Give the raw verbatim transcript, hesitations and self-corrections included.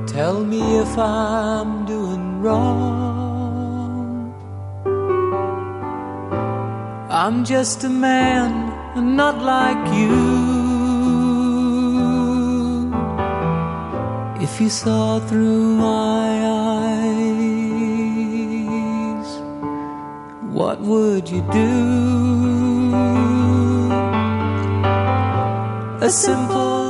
Tell me if I'm doing wrong. I'm just a man, not like you. If you saw through my eyes, what would you do? A simple